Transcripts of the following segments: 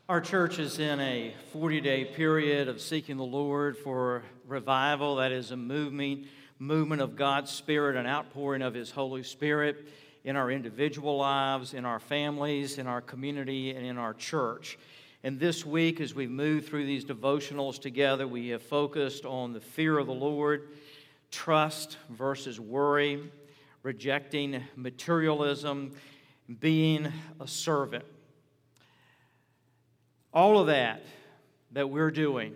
Our church is in a 40-day period of seeking the Lord for revival. That is a movement of God's Spirit, an outpouring of His Holy Spirit in our individual lives, in our families, in our community, and in our church. And this week, as we move through these devotionals together, we have focused on the fear of the Lord, trust versus worry, rejecting materialism, being a servant. All of that we're doing,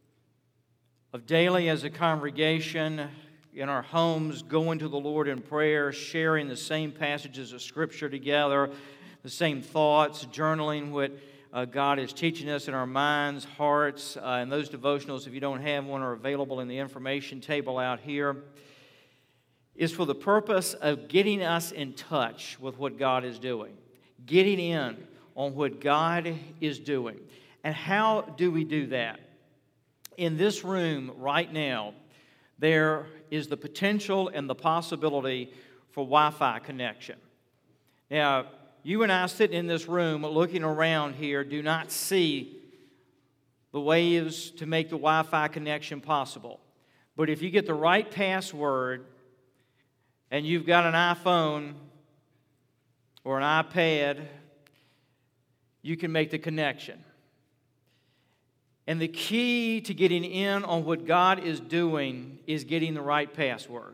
of daily as a congregation, in our homes, going to the Lord in prayer, sharing the same passages of Scripture together, the same thoughts, journaling what God is teaching us in our minds, hearts, and those devotionals, if you don't have one, are available in the information table out here, is for the purpose of getting us in touch with what God is doing, getting in on what God is doing. And how do we do that? In this room right now, there is the potential and the possibility for Wi-Fi connection. Now, you and I sitting in this room looking around here do not see the ways to make the Wi-Fi connection possible. But if you get the right password and you've got an iPhone or an iPad, you can make the connection. And the key to getting in on what God is doing is getting the right password.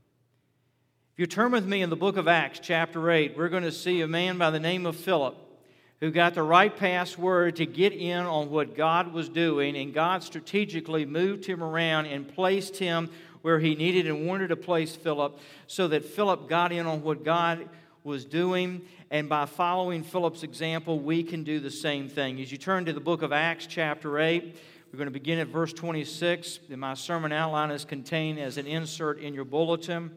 If you turn with me in the book of Acts, chapter 8, we're going to see a man by the name of Philip who got the right password to get in on what God was doing, and God strategically moved him around and placed him where he needed and wanted to place Philip so that Philip got in on what God was doing, and by following Philip's example, we can do the same thing. As you turn to the book of Acts, chapter 8, we're going to begin at verse 26. And my sermon outline is contained as an insert in your bulletin.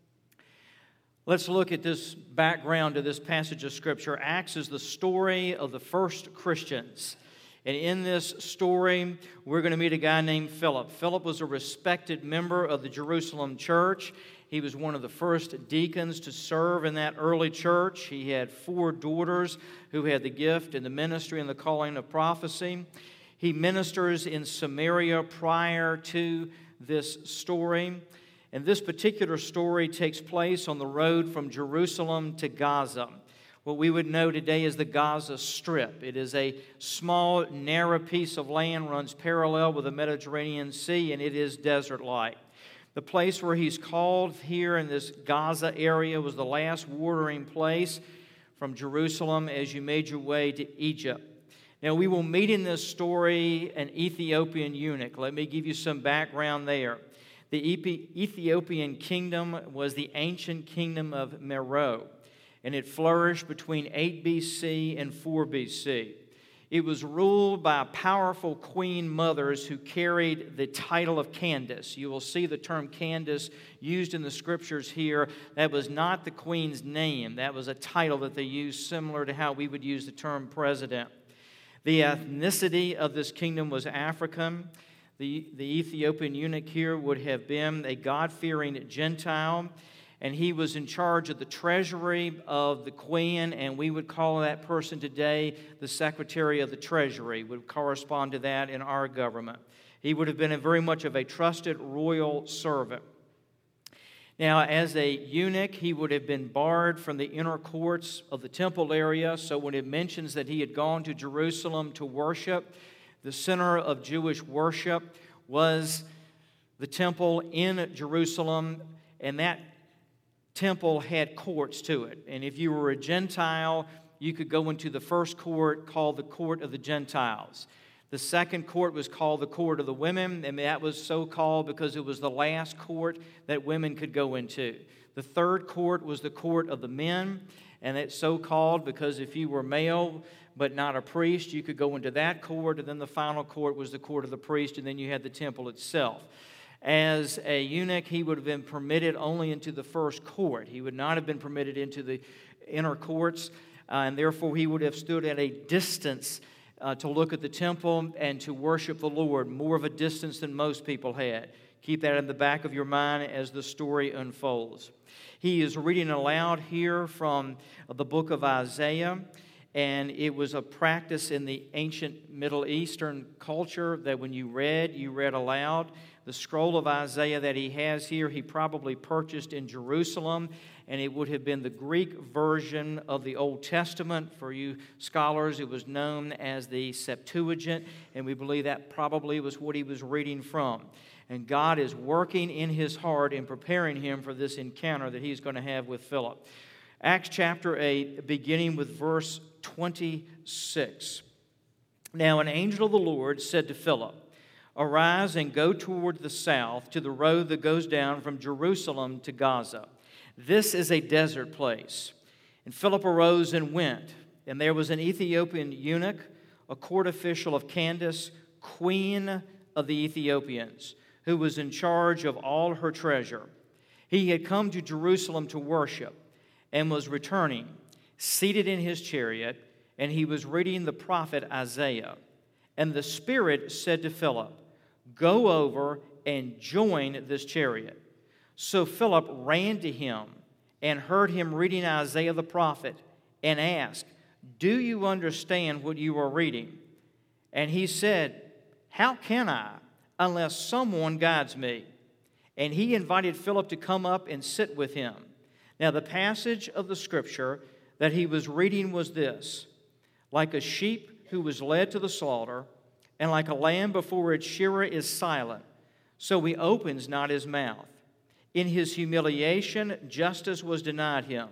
Let's look at this background to this passage of Scripture. Acts is the story of the first Christians. And in this story, we're going to meet a guy named Philip. Philip was a respected member of the Jerusalem church. He was one of the first deacons to serve in that early church. He had 4 daughters who had the gift and the ministry and the calling of prophecy. He ministers in Samaria prior to this story. And this particular story takes place on the road from Jerusalem to Gaza, what we would know today as the Gaza Strip. It is a small, narrow piece of land, runs parallel with the Mediterranean Sea, and it is desert-like. The place where he's called here in this Gaza area was the last watering place from Jerusalem as you made your way to Egypt. Now, we will meet in this story an Ethiopian eunuch. Let me give you some background there. The Ethiopian kingdom was the ancient kingdom of Meroe, and it flourished between 8 BC and 4 BC. It was ruled by powerful queen mothers who carried the title of Candace. You will see the term Candace used in the Scriptures here. That was not the queen's name. That was a title that they used similar to how we would use the term president. The ethnicity of this kingdom was African. The Ethiopian eunuch here would have been a God-fearing Gentile, and he was in charge of the treasury of the queen, and we would call that person today the Secretary of the Treasury, would correspond to that in our government. He would have been very much of a trusted royal servant. Now, as a eunuch, he would have been barred from the inner courts of the temple area, so when it mentions that he had gone to Jerusalem to worship, the center of Jewish worship was the temple in Jerusalem, and that temple had courts to it. And if you were a Gentile, you could go into the first court called the Court of the Gentiles. The second court was called the Court of the Women, and that was so called because it was the last court that women could go into. The third court was the Court of the Men, and it's so called because if you were male but not a priest, you could go into that court, and then the final court was the Court of the Priest, and then you had the temple itself. As a eunuch, he would have been permitted only into the first court. He would not have been permitted into the inner courts, and therefore he would have stood at a distance to look at the temple and to worship the Lord, more of a distance than most people had. Keep that in the back of your mind as the story unfolds. He is reading aloud here from the book of Isaiah, And it was a practice in the ancient Middle Eastern culture that when you read aloud. The scroll of Isaiah that he has here, he probably purchased in Jerusalem, and it would have been the Greek version of the Old Testament. For you scholars, it was known as the Septuagint, and we believe that probably was what he was reading from. And God is working in his heart and preparing him for this encounter that he's going to have with Philip. Acts chapter 8, beginning with verse 26. Now an angel of the Lord said to Philip, "Arise and go toward the south to the road that goes down from Jerusalem to Gaza. This is a desert place." And Philip arose and went. And there was an Ethiopian eunuch, a court official of Candace, queen of the Ethiopians, who was in charge of all her treasure. He had come to Jerusalem to worship and was returning, seated in his chariot, and he was reading the prophet Isaiah. And the Spirit said to Philip, "Go over and join this chariot." So Philip ran to him and heard him reading Isaiah the prophet and asked, "Do you understand what you are reading?" And he said, "How can I, unless someone guides me?" And he invited Philip to come up and sit with him. Now the passage of the scripture that he was reading was this: "Like a sheep who was led to the slaughter, and like a lamb before its shearer is silent, so he opens not his mouth. In his humiliation, justice was denied him.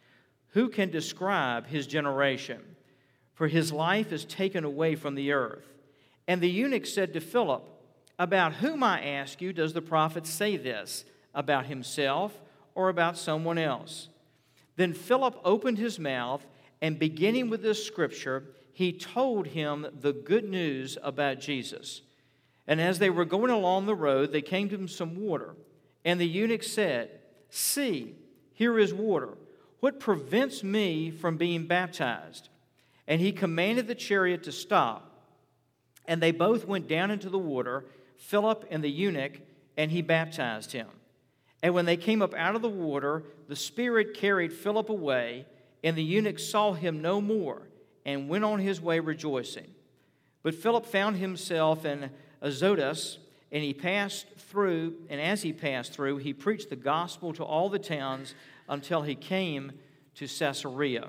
Who can describe his generation? For his life is taken away from the earth." And the eunuch said to Philip, "About whom, I ask you, does the prophet say this? About himself or about someone else?" Then Philip opened his mouth, and beginning with this scripture, he told him the good news about Jesus. And as they were going along the road, they came to some water. And the eunuch said, "See, here is water. What prevents me from being baptized?" And he commanded the chariot to stop. And they both went down into the water, Philip and the eunuch, and he baptized him. And when they came up out of the water, the Spirit carried Philip away, and the eunuch saw him no more, and went on his way rejoicing. But Philip found himself in Azotus, and as he passed through, he preached the gospel to all the towns until he came to Caesarea.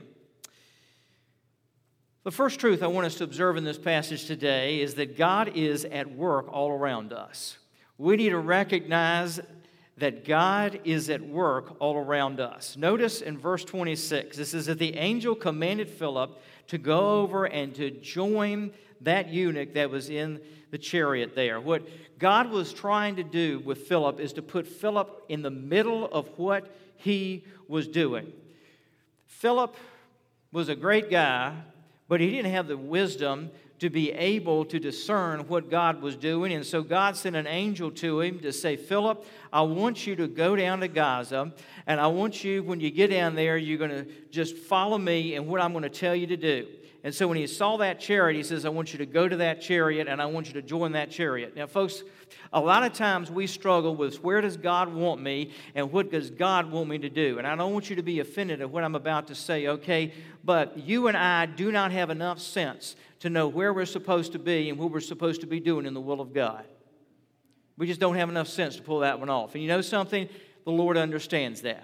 The first truth I want us to observe in this passage today is that God is at work all around us. We need to recognize that God is at work all around us. Notice in verse 26, this is that the angel commanded Philip to go over and to join that eunuch that was in the chariot there. What God was trying to do with Philip is to put Philip in the middle of what he was doing. Philip was a great guy, but he didn't have the wisdom to be able to discern what God was doing. And so God sent an angel to him to say, "Philip, I want you to go down to Gaza, and I want you, when you get down there, you're going to just follow me and what I'm going to tell you to do." And so when he saw that chariot, he says, "I want you to go to that chariot, and I want you to join that chariot." Now, folks, a lot of times we struggle with where does God want me and what does God want me to do? And I don't want you to be offended at what I'm about to say, okay? But you and I do not have enough sense to know where we're supposed to be and what we're supposed to be doing in the will of God. We just don't have enough sense to pull that one off. And you know something? The Lord understands that.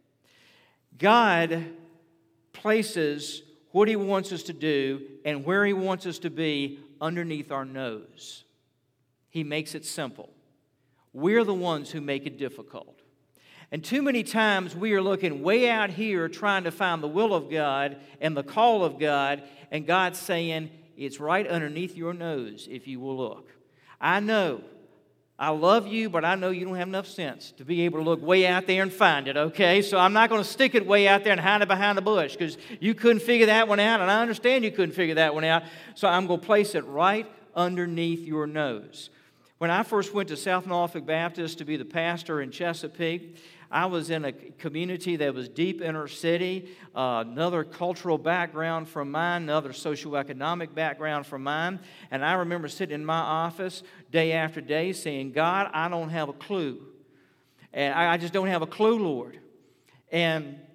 God places what He wants us to do and where He wants us to be underneath our nose. He makes it simple. We're the ones who make it difficult. And too many times we are looking way out here trying to find the will of God and the call of God, and God's saying, it's right underneath your nose if you will look. I know, I love you, but I know you don't have enough sense to be able to look way out there and find it, okay? So I'm not going to stick it way out there and hide it behind the bush because you couldn't figure that one out, and I understand you couldn't figure that one out. So I'm going to place it right underneath your nose. When I first went to South Norfolk Baptist to be the pastor in Chesapeake, I was in a community that was deep inner city, another cultural background from mine, another socioeconomic background from mine. And I remember sitting in my office day after day saying, God, I don't have a clue. And I just don't have a clue, Lord. And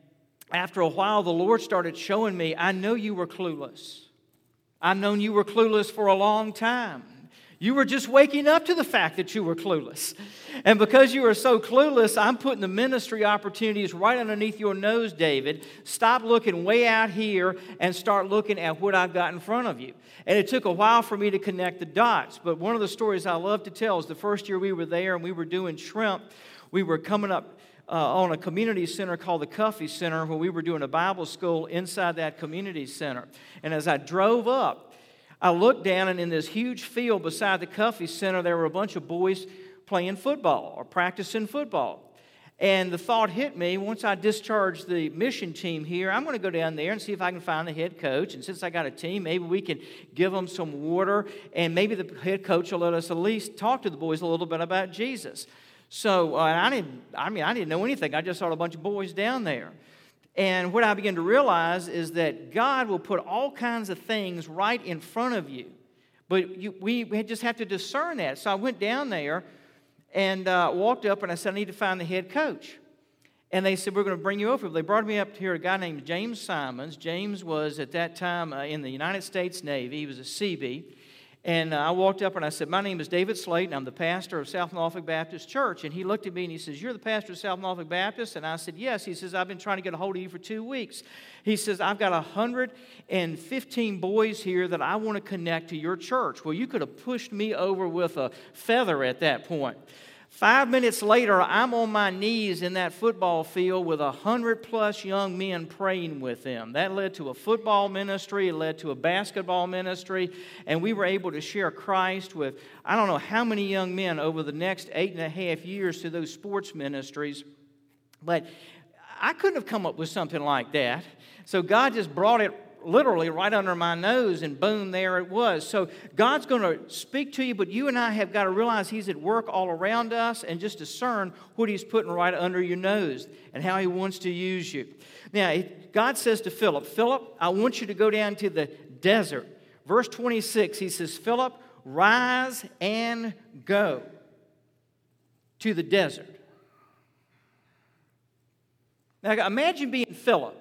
after a while, the Lord started showing me, I know you were clueless. I've known you were clueless for a long time. You were just waking up to the fact that you were clueless. And because you are so clueless, I'm putting the ministry opportunities right underneath your nose, David. Stop looking way out here and start looking at what I've got in front of you. And it took a while for me to connect the dots. But one of the stories I love to tell is the first year we were there and we were doing shrimp. We were coming up on a community center called the Cuffy Center, where we were doing a Bible school inside that community center. And as I drove up, I looked down, and in this huge field beside the Cuffy Center, there were a bunch of boys playing football or practicing football. And the thought hit me, once I discharged the mission team here, I'm going to go down there and see if I can find the head coach. And since I got a team, maybe we can give them some water, and maybe the head coach will let us at least talk to the boys a little bit about Jesus. So I didn't know anything. I just saw a bunch of boys down there. And what I began to realize is that God will put all kinds of things right in front of you. But we just have to discern that. So I went down there and walked up and I said, I need to find the head coach. And they said, we're going to bring you over. They brought me up to here, a guy named James Simons. James was at that time in the United States Navy. He was a Seabee. And I walked up and I said, my name is David Slayton. I'm the pastor of South Norfolk Baptist Church. And he looked at me and he says, you're the pastor of South Norfolk Baptist? And I said, yes. He says, I've been trying to get a hold of you for 2 weeks. He says, I've got 115 boys here that I want to connect to your church. Well, you could have pushed me over with a feather at that point. 5 minutes later, I'm on my knees in that football field with 100+ young men praying with them. That led to a football ministry. It led to a basketball ministry. And we were able to share Christ with I don't know how many young men over the next 8.5 years to those sports ministries. But I couldn't have come up with something like that. So God just brought it literally right under my nose, and boom, there it was. So God's going to speak to you, but you and I have got to realize He's at work all around us and just discern what He's putting right under your nose and how He wants to use you. Now, God says to Philip, Philip, I want you to go down to the desert. Verse 26, He says, Philip, rise and go to the desert. Now, imagine being Philip.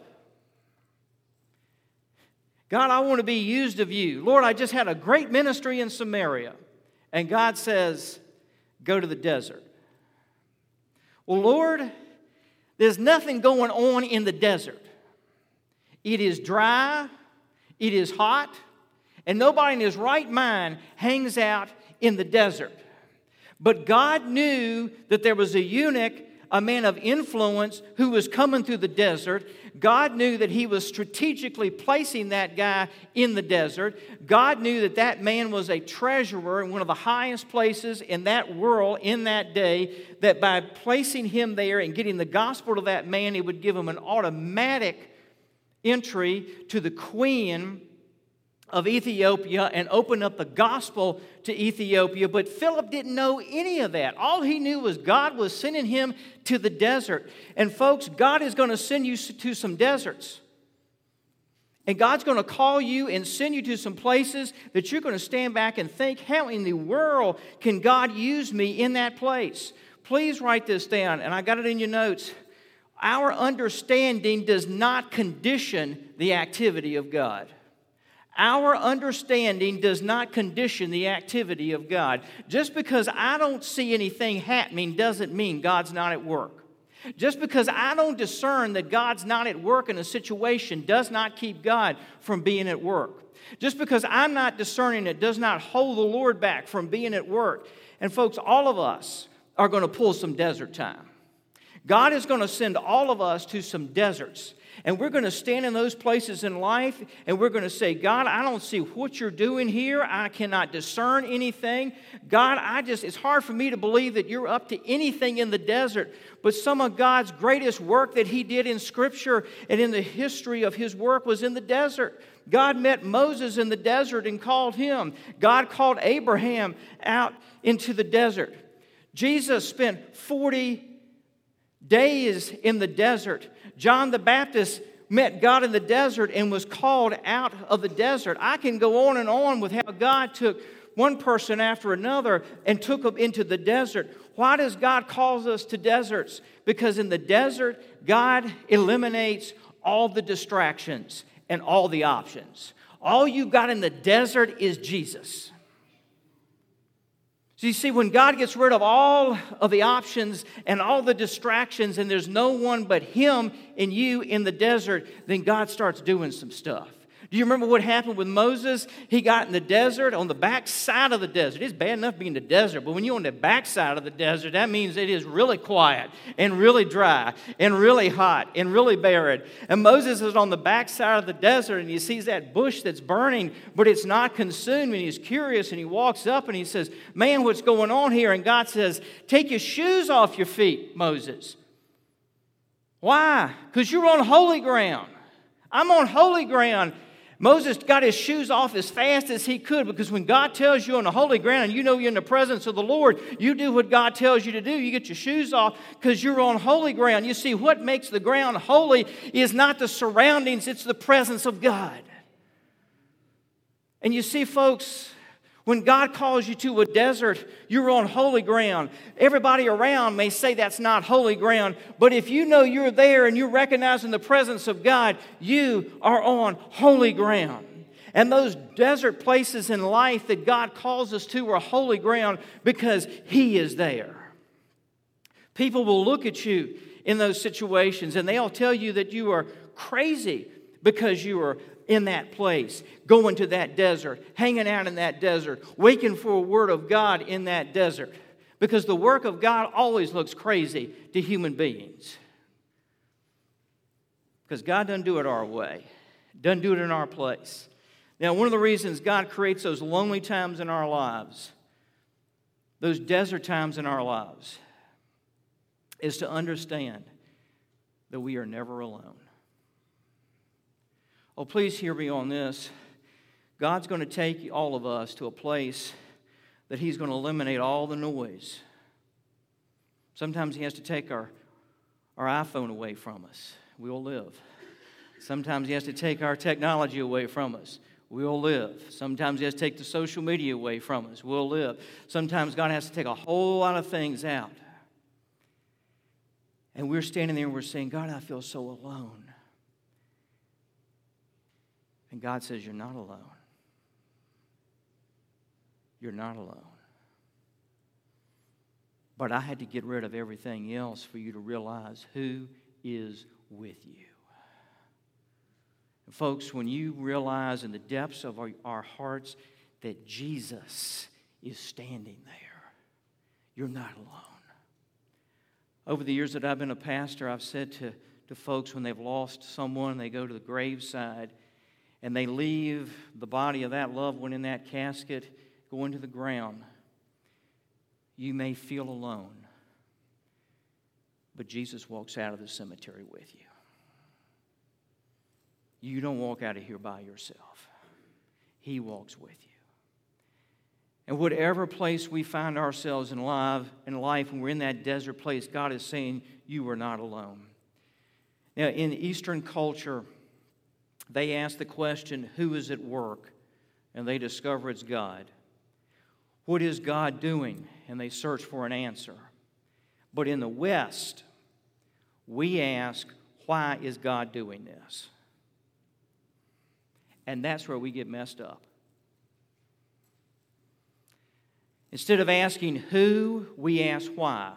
God, I want to be used of you. Lord, I just had a great ministry in Samaria. And God says, go to the desert. Well, Lord, there's nothing going on in the desert. It is dry, it is hot, and nobody in his right mind hangs out in the desert. But God knew that there was a eunuch, a man of influence, who was coming through the desert. God knew that He was strategically placing that guy in the desert. God knew that that man was a treasurer in one of the highest places in that world in that day, that by placing him there and getting the gospel to that man, it would give him an automatic entry to the queen of Ethiopia and open up the gospel to Ethiopia. But Philip didn't know any of that. All he knew was God was sending him to the desert. And folks, God is going to send you to some deserts. And God's going to call you and send you to some places that you're going to stand back and think, how in the world can God use me in that place? Please write this down, and I got it in your notes. Our understanding does not condition the activity of God. Our understanding does not condition the activity of God. Just because I don't see anything happening doesn't mean God's not at work. Just because I don't discern that God's not at work in a situation does not keep God from being at work. Just because I'm not discerning it does not hold the Lord back from being at work. And folks, all of us are going to pull some desert time. God is going to send all of us to some deserts. And we're going to stand in those places in life and we're going to say, God, I don't see what you're doing here. I cannot discern anything. God, it's hard for me to believe that you're up to anything in the desert. But some of God's greatest work that He did in Scripture and in the history of His work was in the desert. God met Moses in the desert and called him. God called Abraham out into the desert. Jesus spent 40 days in the desert. John the Baptist met God in the desert and was called out of the desert. I can go on and on with how God took one person after another and took them into the desert. Why does God call us to deserts? Because in the desert, God eliminates all the distractions and all the options. All you got in the desert is Jesus. So you see, when God gets rid of all of the options and all the distractions, and there's no one but Him and you in the desert, then God starts doing some stuff. Do you remember what happened with Moses? He got in the desert, on the back side of the desert. It's bad enough being in the desert, but when you're on the back side of the desert, that means it is really quiet and really dry and really hot and really barren. And Moses is on the back side of the desert, and he sees that bush that's burning, but it's not consumed, and he's curious, and he walks up and he says, man, what's going on here? And God says, take your shoes off your feet, Moses. Why? Because you're on holy ground. I'm on holy ground. Moses got his shoes off as fast as he could, because when God tells you on the holy ground and you know you're in the presence of the Lord, you do what God tells you to do. You get your shoes off because you're on holy ground. You see, what makes the ground holy is not the surroundings, it's the presence of God. And you see, folks, when God calls you to a desert, you're on holy ground. Everybody around may say that's not holy ground, but if you know you're there and you're recognizing the presence of God, you are on holy ground. And those desert places in life that God calls us to are holy ground because He is there. People will look at you in those situations and they'll tell you that you are crazy because you are in that place, going to that desert, hanging out in that desert, waiting for a word of God in that desert. Because the work of God always looks crazy to human beings. Because God doesn't do it our way. Doesn't do it in our place. Now, one of the reasons God creates those lonely times in our lives, those desert times in our lives, is to understand that we are never alone. Oh, please hear me on this. God's going to take all of us to a place that He's going to eliminate all the noise. Sometimes He has to take our iPhone away from us. We'll live. Sometimes He has to take our technology away from us. We'll live. Sometimes He has to take the social media away from us. We'll live. Sometimes God has to take a whole lot of things out. And we're standing there and we're saying, God, I feel so alone. And God says, you're not alone. You're not alone. But I had to get rid of everything else for you to realize who is with you. And folks, when you realize in the depths of our hearts that Jesus is standing there, you're not alone. Over the years that I've been a pastor, I've said to folks when they've lost someone, they go to the graveside, and they leave the body of that loved one in that casket, go into the ground. You may feel alone, but Jesus walks out of the cemetery with you. You don't walk out of here by yourself. He walks with you. And whatever place we find ourselves in life, when we're in that desert place, God is saying, you are not alone. Now, in Eastern culture, they ask the question, who is at work? And they discover it's God. What is God doing? And they search for an answer. But in the West, we ask, why is God doing this? And that's where we get messed up. Instead of asking who, we ask why.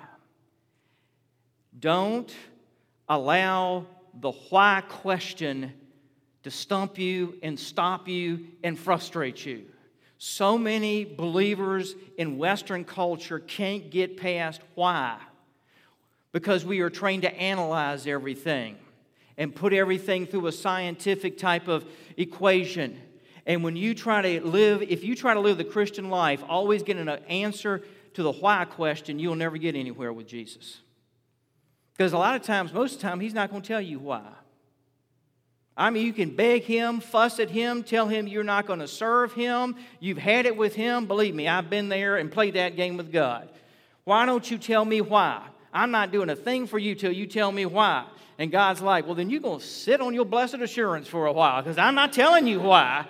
Don't allow the why question to stump you and stop you and frustrate you. So many believers in Western culture can't get past why, because we are trained to analyze everything and put everything through a scientific type of equation. And when you try to live, if you try to live the Christian life, always getting an answer to the why question, you'll never get anywhere with Jesus. Because a lot of times, most of the time, He's not going to tell you why. I mean, you can beg Him, fuss at Him, tell Him you're not going to serve Him. You've had it with Him. Believe me, I've been there and played that game with God. Why don't you tell me why? I'm not doing a thing for you till you tell me why. And God's like, well, then you're going to sit on your blessed assurance for a while, because I'm not telling you why.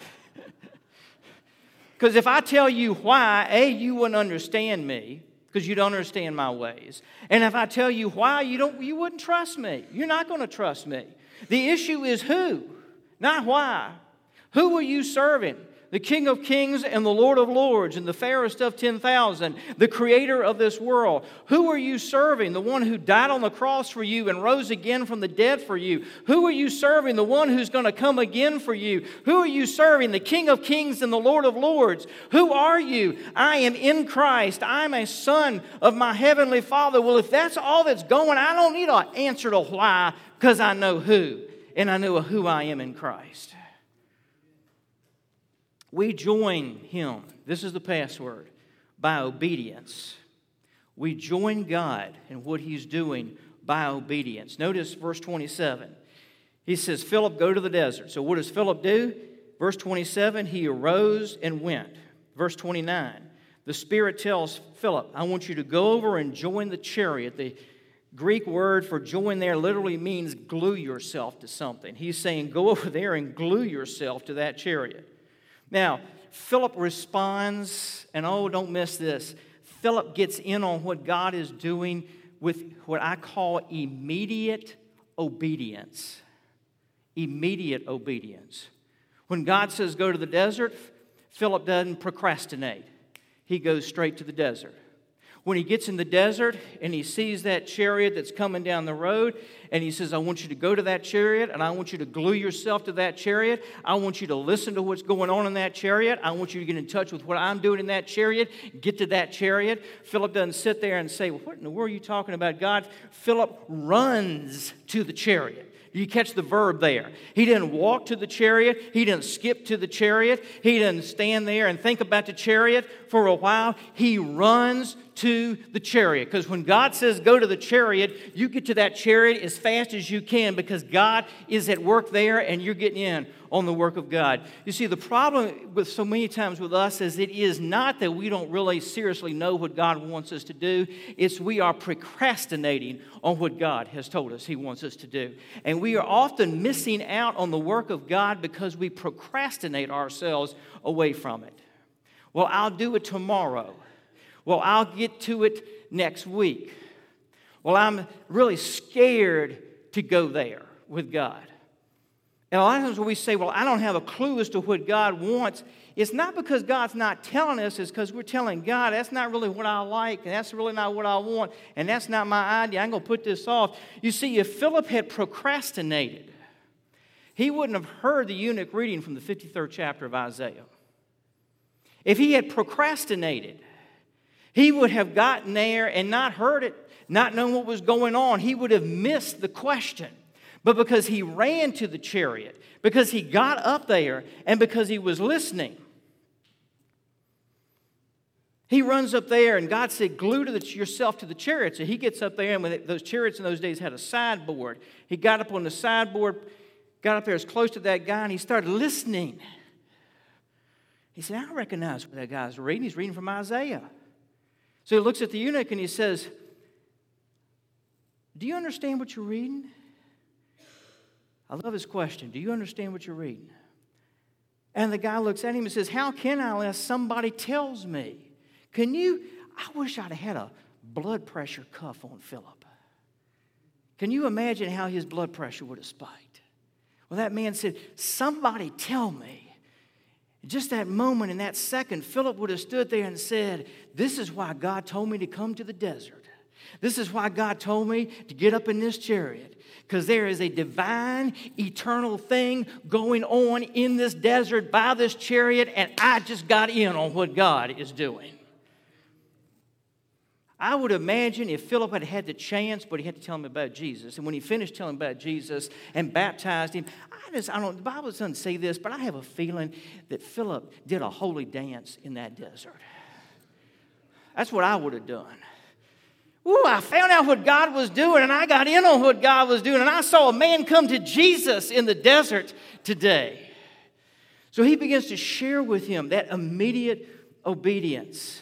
Because if I tell you why, A, you wouldn't understand me, because you don't understand my ways. And if I tell you why, you wouldn't trust me. You're not going to trust me. The issue is who, not why. Who are you serving? The King of Kings and the Lord of Lords and the fairest of 10,000, the Creator of this world. Who are you serving? The one who died on the cross for you and rose again from the dead for you. Who are you serving? The one who's going to come again for you. Who are you serving? The King of Kings and the Lord of Lords. Who are you? I am in Christ. I'm a son of my heavenly Father. Well, if that's all that's going, I don't need an answer to why, because I know who, and I know who I am in Christ. We join Him, this is the password, by obedience. We join God in what He's doing by obedience. Notice verse 27. He says, Philip, go to the desert. So what does Philip do? Verse 27, he arose and went. Verse 29, the Spirit tells Philip, I want you to go over and join the chariot. The Greek word for join there literally means glue yourself to something. He's saying, go over there and glue yourself to that chariot. Now, Philip responds, and oh, don't miss this. Philip gets in on what God is doing with what I call immediate obedience. Immediate obedience. When God says go to the desert, Philip doesn't procrastinate. He goes straight to the desert. When he gets in the desert and he sees that chariot that's coming down the road, and he says, I want you to go to that chariot, and I want you to glue yourself to that chariot. I want you to listen to what's going on in that chariot. I want you to get in touch with what I'm doing in that chariot. Get to that chariot. Philip doesn't sit there and say, well, what in the world are you talking about, God? Philip runs to the chariot. You catch the verb there. He didn't walk to the chariot. He didn't skip to the chariot. He didn't stand there and think about the chariot for a while. He runs to the chariot. Because when God says go to the chariot, you get to that chariot as fast as you can because God is at work there and you're getting in on the work of God. You see, the problem with so many times with us is it is not that we don't really seriously know what God wants us to do. It's we are procrastinating on what God has told us He wants us to do. And we are often missing out on the work of God because we procrastinate ourselves away from it. Well, I'll do it tomorrow. Well, I'll get to it next week. Well, I'm really scared to go there with God. And a lot of times when we say, well, I don't have a clue as to what God wants, it's not because God's not telling us, it's because we're telling God, that's not really what I like, and that's really not what I want, and that's not my idea. I'm going to put this off. You see, if Philip had procrastinated, he wouldn't have heard the eunuch reading from the 53rd chapter of Isaiah. If he had procrastinated, he would have gotten there and not heard it, not known what was going on. He would have missed the question. But because he ran to the chariot, because he got up there, and because he was listening, he runs up there, and God said, glue yourself to the chariot. So he gets up there, and when those chariots in those days had a sideboard, he got up on the sideboard, got up there as close to that guy, and he started listening. He said, I recognize what that guy's reading. He's reading from Isaiah. So he looks at the eunuch, and he says, do you understand what you're reading? I love his question. Do you understand what you're reading? And the guy looks at him and says, how can I unless somebody tells me? I wish I'd had a blood pressure cuff on Philip. Can you imagine how his blood pressure would have spiked? Well, that man said, somebody tell me. Just that moment, in that second, Philip would have stood there and said, this is why God told me to come to the desert. This is why God told me to get up in this chariot. Because there is a divine, eternal thing going on in this desert by this chariot, and I just got in on what God is doing. I would imagine if Philip had had the chance, but he had to tell him about Jesus. And when he finished telling him about Jesus and baptized him, the Bible doesn't say this, but I have a feeling that Philip did a holy dance in that desert. That's what I would have done. Ooh, I found out what God was doing, and I got in on what God was doing, and I saw a man come to Jesus in the desert today. So he begins to share with him that immediate obedience.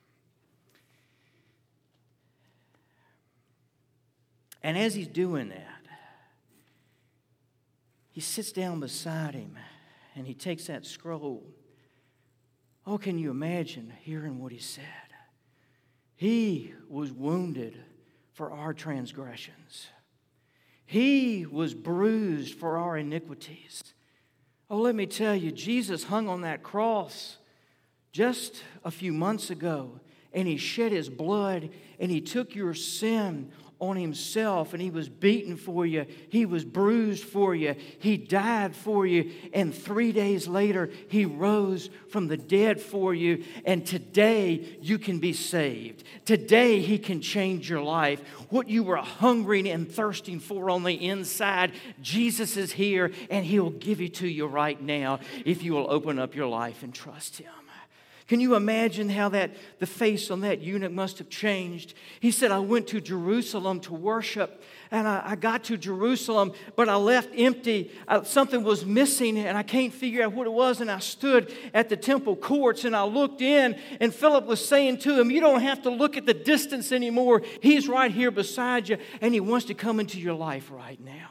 And as he's doing that, he sits down beside him, and he takes that scroll. Oh, can you imagine hearing what he said? He was wounded for our transgressions. He was bruised for our iniquities. Oh, let me tell you, Jesus hung on that cross just a few months ago, and He shed His blood, and He took your sin on Himself, and He was beaten for you. He was bruised for you. He died for you, and 3 days later, He rose from the dead for you, and today you can be saved. Today He can change your life. What you were hungering and thirsting for on the inside, Jesus is here, and He'll give it to you right now if you will open up your life and trust Him. Can you imagine how the face on that eunuch must have changed? He said, I went to Jerusalem to worship, and I got to Jerusalem, but I left empty. Something was missing, and I can't figure out what it was, and I stood at the temple courts, and I looked in, and Philip was saying to him, you don't have to look at the distance anymore. He's right here beside you, and He wants to come into your life right now.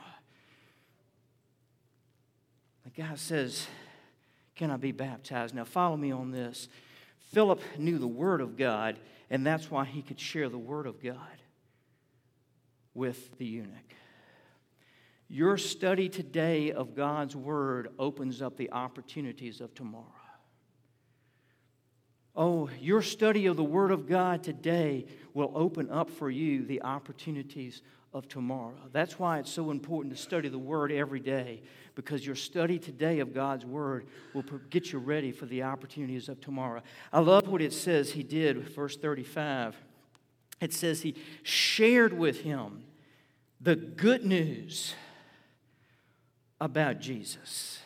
The guy says, can I be baptized? Now follow me on this. Philip knew the Word of God, and that's why he could share the Word of God with the eunuch. Your study today of God's Word opens up the opportunities of tomorrow. Oh, your study of the Word of God today will open up for you the opportunities of tomorrow. That's why it's so important to study the Word every day, because your study today of God's Word will get you ready for the opportunities of tomorrow. I love what it says He did, verse 35. It says He shared with him the good news about Jesus.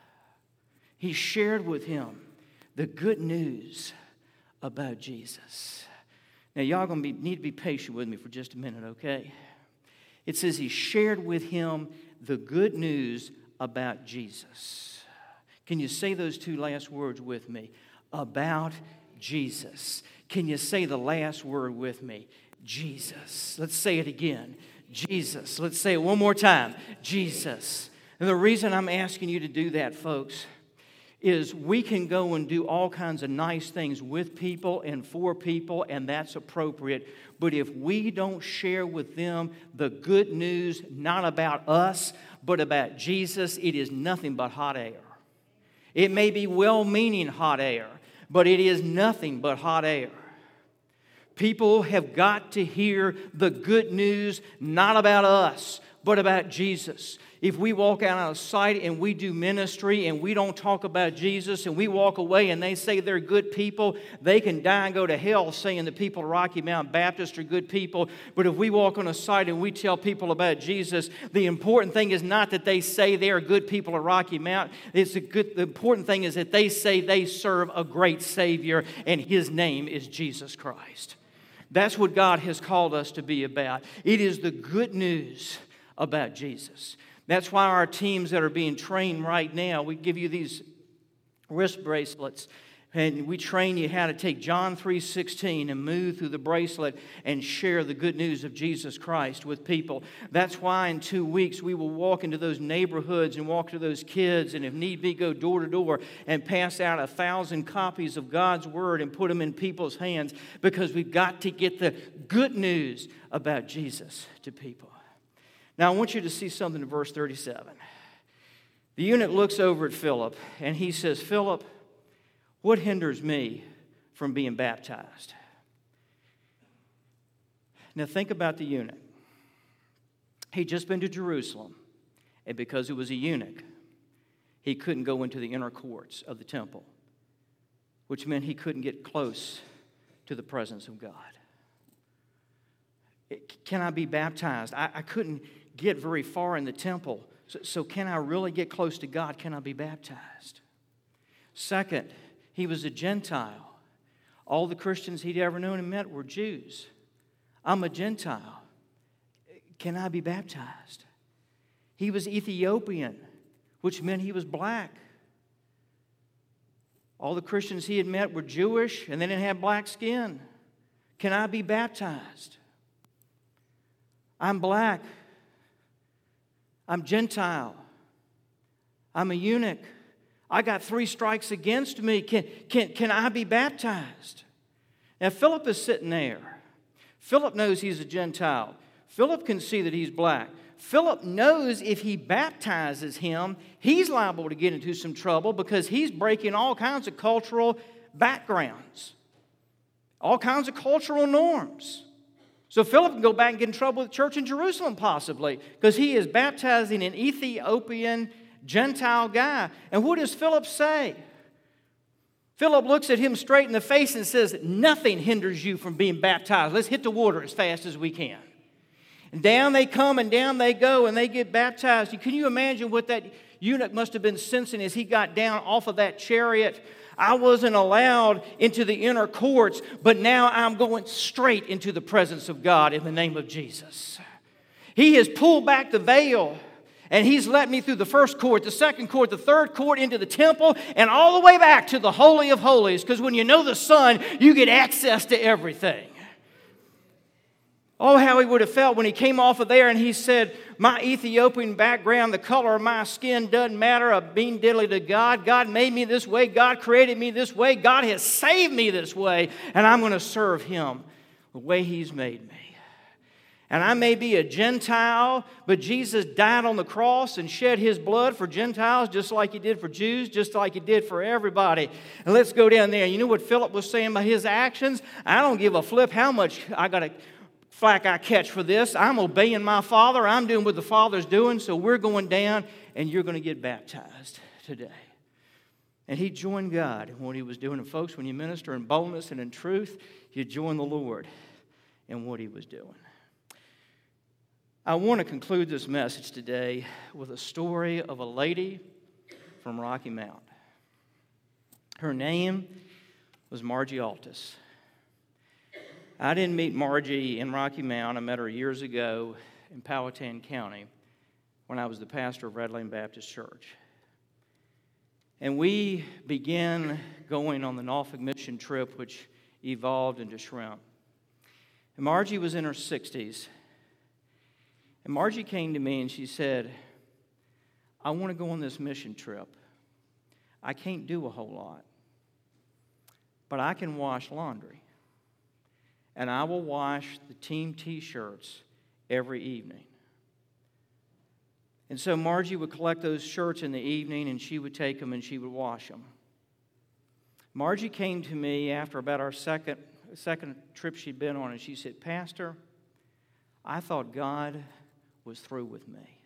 He shared with him the good news about Jesus. Now, y'all going to need to be patient with me for just a minute, okay? It says He shared with him the good news about Jesus. Can you say those two last words with me? About Jesus. Can you say the last word with me? Jesus. Let's say it again. Jesus. Let's say it one more time. Jesus. And the reason I'm asking you to do that, folks, is we can go and do all kinds of nice things with people and for people, and that's appropriate. But if we don't share with them the good news, not about us, but about Jesus, it is nothing but hot air. It may be well-meaning hot air, but it is nothing but hot air. People have got to hear the good news, not about us, but about Jesus. If we walk out of sight and we do ministry and we don't talk about Jesus and we walk away and they say they're good people, they can die and go to hell saying the people of Rocky Mount Baptist are good people. But if we walk on a site and we tell people about Jesus, the important thing is not that they say they are good people of Rocky Mount. The important thing is that they say they serve a great Savior, and His name is Jesus Christ. That's what God has called us to be about. It is the good news about Jesus. That's why our teams that are being trained right now, we give you these wrist bracelets, and we train you how to take John 3:16 and move through the bracelet and share the good news of Jesus Christ with people. That's why in 2 weeks we will walk into those neighborhoods and walk to those kids, and if need be, go door to door and pass out 1,000 copies of God's Word and put them in people's hands, because we've got to get the good news about Jesus to people. Now, I want you to see something in verse 37. The eunuch looks over at Philip, and he says, Philip, what hinders me from being baptized? Now, think about the eunuch. He'd just been to Jerusalem, and because he was a eunuch, he couldn't go into the inner courts of the temple, which meant he couldn't get close to the presence of God. Can I be baptized? I couldn't get very far in the temple. So can I really get close to God? Can I be baptized? Second, he was a Gentile. All the Christians he'd ever known and met were Jews. I'm a Gentile. Can I be baptized? He was Ethiopian, which meant he was black. All the Christians he had met were Jewish, and they didn't have black skin. Can I be baptized? I'm black. I'm Gentile. I'm a eunuch. I got 3 strikes against me. Can I be baptized? Now, Philip is sitting there. Philip knows he's a Gentile. Philip can see that he's black. Philip knows if he baptizes him, he's liable to get into some trouble because he's breaking all kinds of cultural backgrounds, all kinds of cultural norms. So Philip can go back and get in trouble with the church in Jerusalem possibly because he is baptizing an Ethiopian Gentile guy. And what does Philip say? Philip looks at him straight in the face and says, nothing hinders you from being baptized. Let's hit the water as fast as we can. And down they come and down they go and they get baptized. Can you imagine what that eunuch must have been sensing as he got down off of that chariot? I wasn't allowed into the inner courts, but now I'm going straight into the presence of God in the name of Jesus. He has pulled back the veil, and He's let me through the first court, the second court, the third court, into the temple, and all the way back to the Holy of Holies, because when you know the Son, you get access to everything. Oh, how he would have felt when he came off of there and he said, my Ethiopian background, the color of my skin doesn't matter a bean diddly to God. God made me this way. God created me this way. God has saved me this way. And I'm going to serve Him the way He's made me. And I may be a Gentile, but Jesus died on the cross and shed His blood for Gentiles just like He did for Jews, just like He did for everybody. And let's go down there. You know what Philip was saying about his actions? I don't give a flip how much I got to flack I catch for this. I'm obeying my Father. I'm doing what the Father's doing, so we're going down, and you're going to get baptized today. And he joined God in what he was doing. And folks, when you minister in boldness and in truth, you join the Lord in what He was doing. I want to conclude this message today with a story of a lady from Rocky Mount. Her name was Margie Altus. I didn't meet Margie in Rocky Mount. I met her years ago in Powhatan County when I was the pastor of Red Lane Baptist Church. And we began going on the Norfolk mission trip, which evolved into Shrimp. And Margie was in her 60s. And Margie came to me and she said, I want to go on this mission trip. I can't do a whole lot, but I can wash laundry. And I will wash the team T-shirts every evening. And so Margie would collect those shirts in the evening, and she would take them and she would wash them. Margie came to me after about our second trip she'd been on, and she said, Pastor, I thought God was through with me.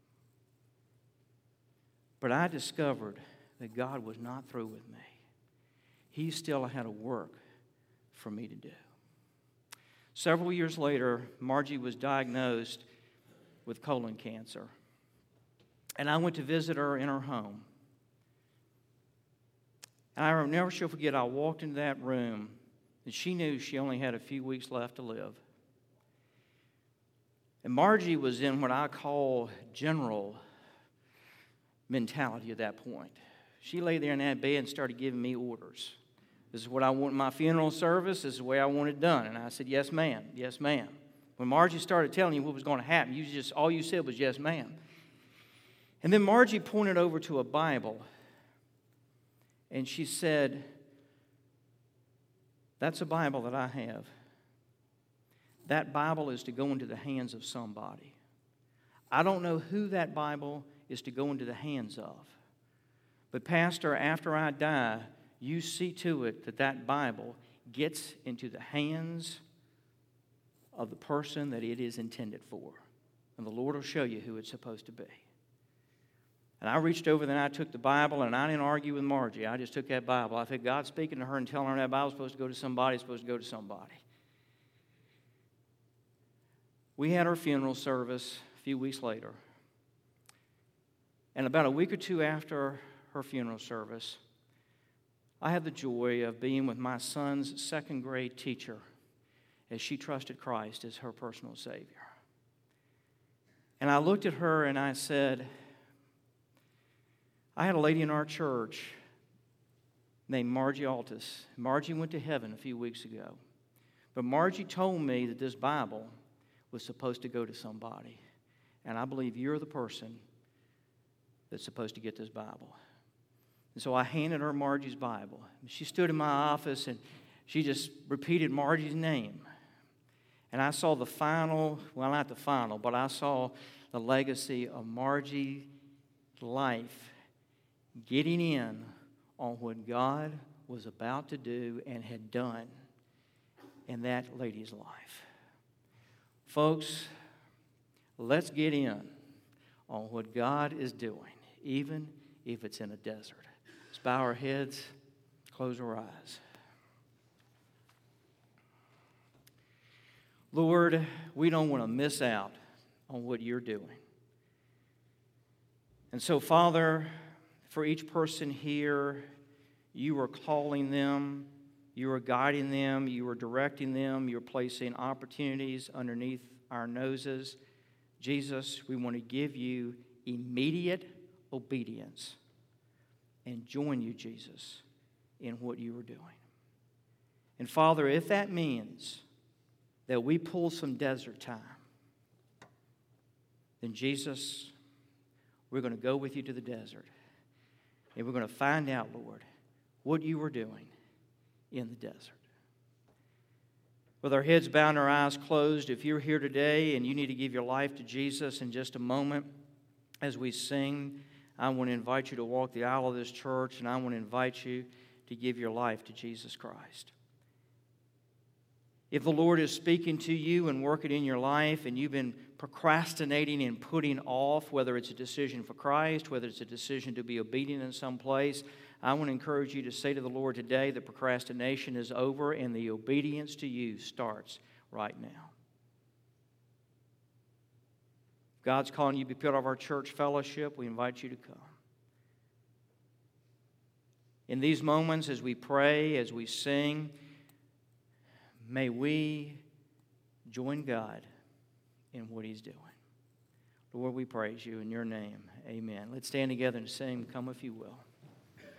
But I discovered that God was not through with me. He still had a work for me to do. Several years later, Margie was diagnosed with colon cancer. And I went to visit her in her home. And I'll never forget, I walked into that room, and she knew she only had a few weeks left to live. And Margie was in what I call general mentality at that point. She lay there in that bed and started giving me orders. This is what I want in my funeral service. This is the way I want it done. And I said, yes, ma'am. Yes, ma'am. When Margie started telling you what was going to happen, all you said was, yes, ma'am. And then Margie pointed over to a Bible, and she said, that's a Bible that I have. That Bible is to go into the hands of somebody. I don't know who that Bible is to go into the hands of. But Pastor, after I die, you see to it that that Bible gets into the hands of the person that it is intended for. And the Lord will show you who it's supposed to be. And I reached over there and I took the Bible, and I didn't argue with Margie. I just took that Bible. I said, God's speaking to her and telling her that Bible's supposed to go to somebody. It's supposed to go to somebody. We had our funeral service a few weeks later. And about a week or two after her funeral service, I had the joy of being with my son's second grade teacher as she trusted Christ as her personal Savior. And I looked at her and I said, I had a lady in our church named Margie Altus. Margie went to heaven a few weeks ago. But Margie told me that this Bible was supposed to go to somebody. And I believe you're the person that's supposed to get this Bible. And so I handed her Margie's Bible. She stood in my office and she just repeated Margie's name. And I saw the final, well, not the final, but I saw the legacy of Margie's life getting in on what God was about to do and had done in that lady's life. Folks, let's get in on what God is doing, even if it's in a desert. Let's bow our heads, close our eyes. Lord, we don't want to miss out on what you're doing. And so, Father, for each person here, you are calling them, you are guiding them, you are directing them, you're placing opportunities underneath our noses. Jesus, we want to give you immediate obedience and join you, Jesus, in what you are doing. And Father, if that means that we pull some desert time, then Jesus, we're going to go with you to the desert. And we're going to find out, Lord, what you were doing in the desert. With our heads bowed and our eyes closed, if you're here today and you need to give your life to Jesus, in just a moment as we sing, I want to invite you to walk the aisle of this church, and I want to invite you to give your life to Jesus Christ. If the Lord is speaking to you and working in your life and you've been procrastinating and putting off, whether it's a decision for Christ, whether it's a decision to be obedient in some place, I want to encourage you to say to the Lord today that procrastination is over and the obedience to you starts right now. If God's calling you to be part of our church fellowship, we invite you to come. In these moments, as we pray, as we sing, may we join God in what He's doing. Lord, we praise you in your name. Amen. Let's stand together and sing, Come If You Will.